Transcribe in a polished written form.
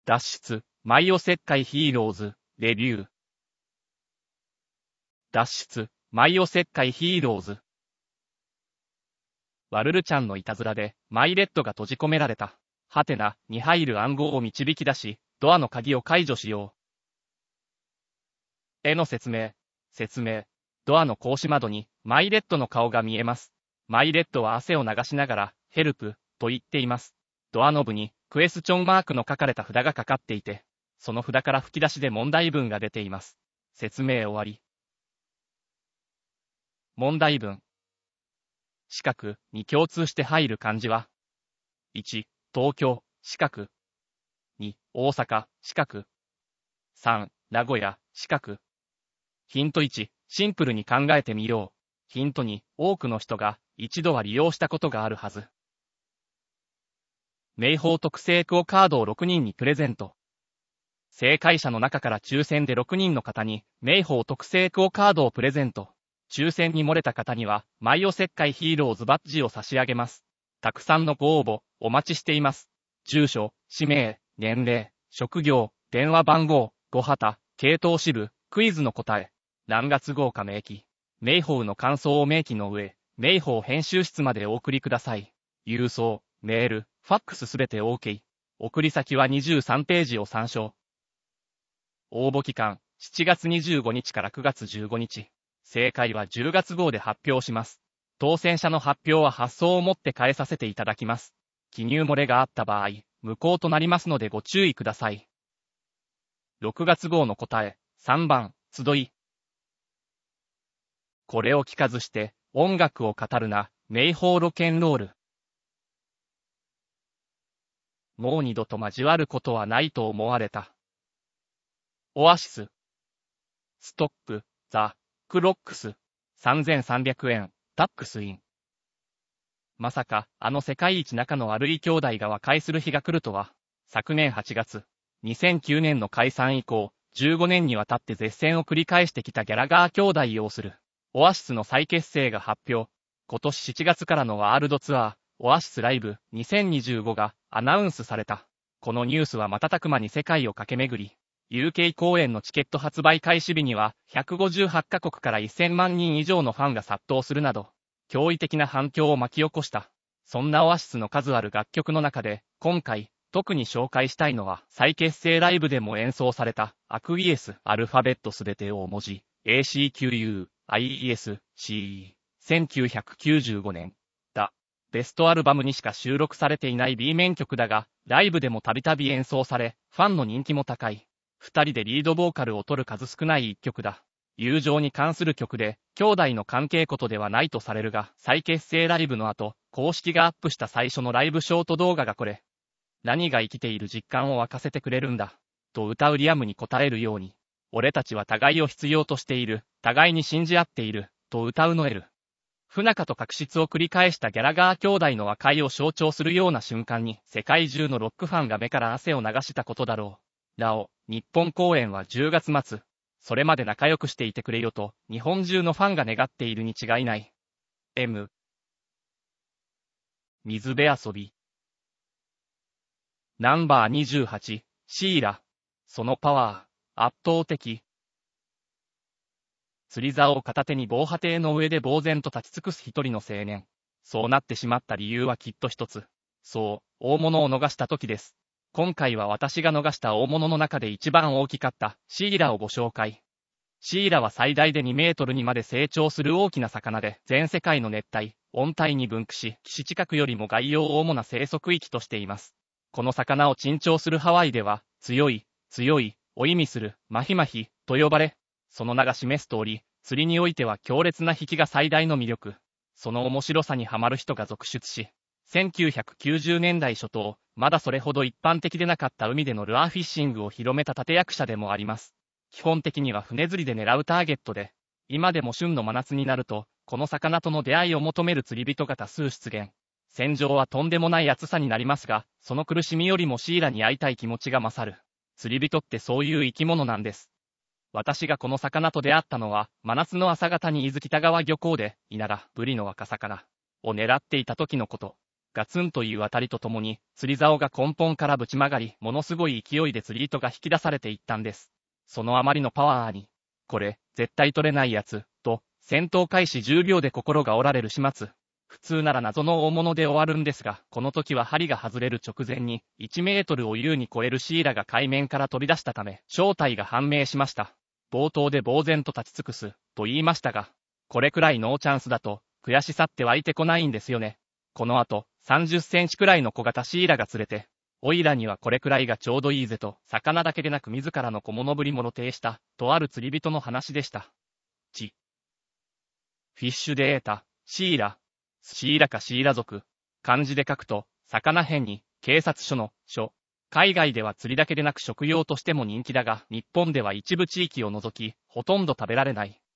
脱出、マイおせっかいヒーローズ、レビュー。脱出、マイおせっかいヒーローズ。ワルルちゃんのいたずらで、マイレッドが閉じ込められた。ハテナに入る暗号を導き出し、ドアの鍵を解除しよう。絵の説明。ドアの格子窓に、マイレッドの顔が見えます。マイレッドは汗を流しながら、ヘルプ、と言っています。ドアノブに、クエスチョンマークの書かれた札がかかっていて、その札から吹き出しで問題文が出ています。説明終わり。問題文。四角に共通して入る漢字は、1、東京、四角。2、大阪、四角。3、名古屋、四角。ヒント1、シンプルに考えてみよう。ヒント2、多くの人が一度は利用したことがあるはず。名宝特製クオカードを6人にプレゼント。正解者の中から抽選で6人の方に名宝特製クオカードをプレゼント。抽選に漏れた方には、マイおせっかいヒーローズバッジを差し上げます。たくさんのご応募、お待ちしています。住所、氏名、年齢、職業、電話番号、ご旗、系統支部、クイズの答え、何月号か明記。名宝の感想を明記の上、名宝編集室までお送りください。郵送、メール、ファックスすべて OK。送り先は23ページを参照。応募期間、7月25日から9月15日。正解は10月号で発表します。当選者の発表は発送をもって返させていただきます。記入漏れがあった場合、無効となりますのでご注意ください。6月号の答え、3番、集い。これを聞かずして、音楽を語るな、名宝ロケンロール。もう二度と交わることはないと思われた。オアシス。ストップ、ザ、クロックス。3300円、タックスイン。まさか、あの世界一仲の悪い兄弟が和解する日が来るとは。昨年8月、2009年の解散以降、15年にわたって絶戦を繰り返してきたギャラガー兄弟擁する。オアシスの再結成が発表。今年7月からのワールドツアー、オアシスライブ2025がアナウンスされた。このニュースは瞬く間に世界を駆け巡り、UK 公演のチケット発売開始日には158カ国から1000万人以上のファンが殺到するなど、驚異的な反響を巻き起こした。そんなオアシスの数ある楽曲の中で、今回、特に紹介したいのは、再結成ライブでも演奏された、アクイエス、アルファベットすべて大文字、ACQUIESCE、1995年。ベストアルバムにしか収録されていない B 面曲だが、ライブでもたびたび演奏され、ファンの人気も高い。二人でリードボーカルを取る数少ない一曲だ。友情に関する曲で、兄弟の関係ことではないとされるが、再結成ライブの後、公式がアップした最初のライブショート動画がこれ。何が生きている実感を沸かせてくれるんだ。と歌うリアムに応えるように。俺たちは互いを必要としている。互いに信じ合っている。と歌うノエル。不仲と確執を繰り返したギャラガー兄弟の和解を象徴するような瞬間に、世界中のロックファンが目から汗を流したことだろう。なお、日本公演は10月末。それまで仲良くしていてくれよと、日本中のファンが願っているに違いない。M。水辺遊び。ナンバー28、シーラ。そのパワー、圧倒的。釣り竿を片手に防波堤の上で呆然と立ち尽くす一人の青年。そうなってしまった理由はきっと一つ。そう、大物を逃した時です。今回は私が逃した大物の中で一番大きかったシーラをご紹介。シーラは最大で2メートルにまで成長する大きな魚で、全世界の熱帯、温帯に分布し、岸近くよりも外洋を主な生息域としています。この魚を珍重するハワイでは、強いを意味するマヒマヒと呼ばれ、その名が示す通り、釣りにおいては強烈な引きが最大の魅力。その面白さにはまる人が続出し、1990年代初頭、まだそれほど一般的でなかった海でのルアーフィッシングを広めた立役者でもあります。基本的には船釣りで狙うターゲットで、今でも旬の真夏になると、この魚との出会いを求める釣り人が多数出現。戦場はとんでもない暑さになりますが、その苦しみよりもシーラに会いたい気持ちが勝る。釣り人ってそういう生き物なんです。私がこの魚と出会ったのは、真夏の朝方に伊豆北川漁港で、稲田、ブリの若魚を狙っていた時のこと。 ガツンという当たりとともに、釣り竿が根本からぶち曲がり、ものすごい勢いで釣り糸が引き出されていったんです。そのあまりのパワーに、これ、絶対取れないやつ、と、戦闘開始10秒で心が折られる始末。普通なら謎の大物で終わるんですが、この時は針が外れる直前に、1メートルを優に超えるシイラが海面から飛び出したため、正体が判明しました。冒頭で呆然と立ち尽くす、と言いましたが、これくらいノーチャンスだと、悔しさって湧いてこないんですよね。この後、30センチくらいの小型シイラが釣れて、オイラにはこれくらいがちょうどいいぜと、魚だけでなく自らの小物ぶりも露呈した、とある釣り人の話でした。フィッシュデータ、シイラ。シイラかシイラ属。漢字で書くと、魚編に、警察署の、署。海外では釣りだけでなく食用としても人気だが、日本では一部地域を除き、ほとんど食べられない。